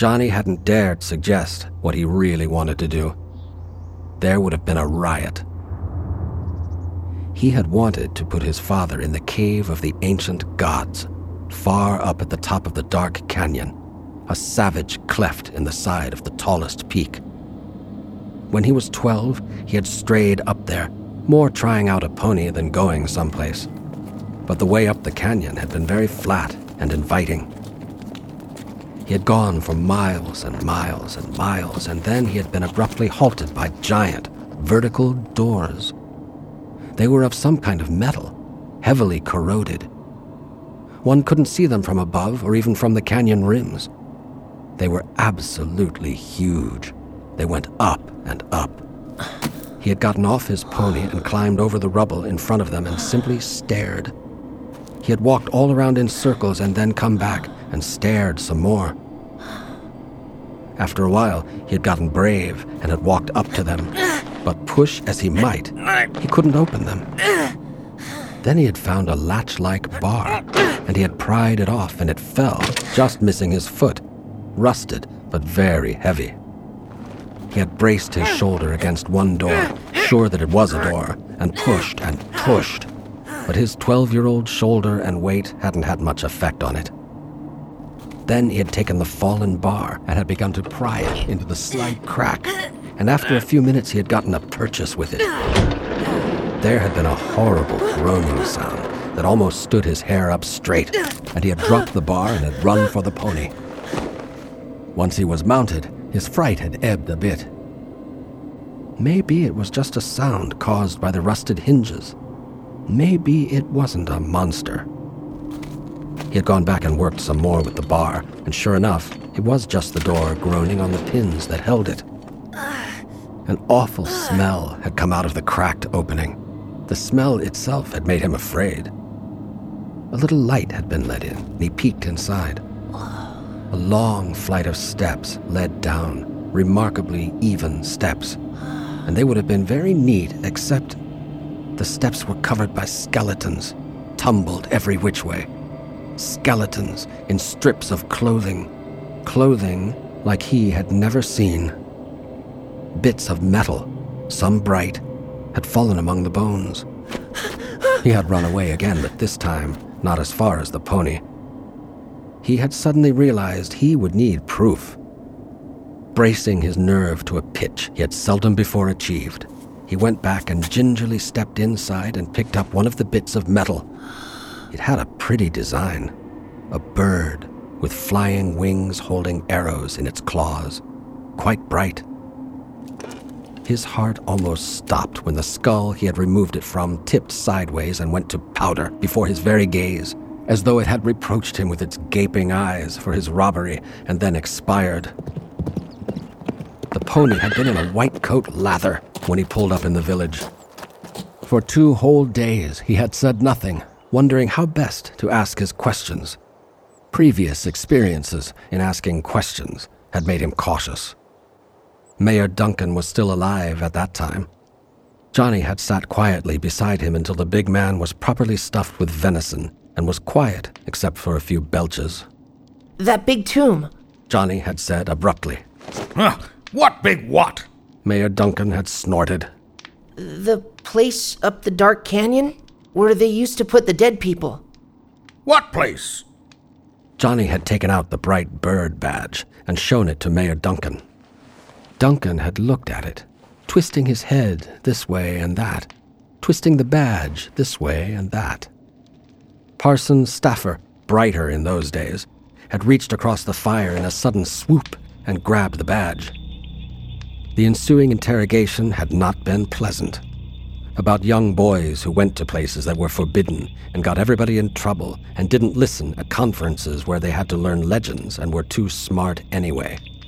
Johnny hadn't dared suggest what he really wanted to do. There would have been a riot. He had wanted to put his father in the cave of the ancient gods, far up at the top of the dark canyon, a savage cleft in the side of the tallest peak. When he was 12, he had strayed up there, more trying out a pony than going someplace. But the way up the canyon had been very flat and inviting. He had gone for miles and miles and miles, and then he had been abruptly halted by giant, vertical doors. They were of some kind of metal, heavily corroded. One couldn't see them from above or even from the canyon rims. They were absolutely huge. They went up and up. He had gotten off his pony and climbed over the rubble in front of them and simply stared. He had walked all around in circles and then come back and stared some more. After a while, he had gotten brave and had walked up to them, but push as he might, he couldn't open them. Then he had found a latch-like bar, and he had pried it off, and it fell, just missing his foot, rusted but very heavy. He had braced his shoulder against one door, sure that it was a door, and pushed, but his 12-year-old shoulder and weight hadn't had much effect on it. Then he had taken the fallen bar and had begun to pry it into the slight crack, and after a few minutes he had gotten a purchase with it. There had been a horrible groaning sound that almost stood his hair up straight, and he had dropped the bar and had run for the pony. Once he was mounted, his fright had ebbed a bit. Maybe it was just a sound caused by the rusted hinges. Maybe it wasn't a monster. He had gone back and worked some more with the bar, and sure enough, it was just the door groaning on the pins that held it. An awful smell had come out of the cracked opening. The smell itself had made him afraid. A little light had been let in, and he peeked inside. A long flight of steps led down, remarkably even steps, and they would have been very neat except the steps were covered by skeletons, tumbled every which way. Skeletons in strips of clothing like he had never seen. Bits of metal, some bright, had fallen among the bones. He had run away again, but this time not as far as the pony. He had suddenly realized he would need proof. Bracing his nerve to a pitch he had seldom before achieved, he went back and gingerly stepped inside and picked up one of the bits of metal. It had a pretty design. A bird with flying wings holding arrows in its claws. Quite bright. His heart almost stopped when the skull he had removed it from tipped sideways and went to powder before his very gaze, as though it had reproached him with its gaping eyes for his robbery and then expired. The pony had been in a white coat lather when he pulled up in the village. For 2 whole days he had said nothing, wondering how best to ask his questions. Previous experiences in asking questions had made him cautious. Mayor Duncan was still alive at that time. Johnny had sat quietly beside him until the big man was properly stuffed with venison and was quiet except for a few belches. That big tomb, Johnny had said abruptly. What big what? Mayor Duncan had snorted. The place up the dark canyon where they used to put the dead people. What place? Johnny had taken out the bright bird badge and shown it to Mayor Duncan. Duncan had looked at it, twisting his head this way and that, twisting the badge this way and that. Parson Stafford, brighter in those days, had reached across the fire in a sudden swoop and grabbed the badge. The ensuing interrogation had not been pleasant. About young boys who went to places that were forbidden and got everybody in trouble and didn't listen at conferences where they had to learn legends and were too smart anyway.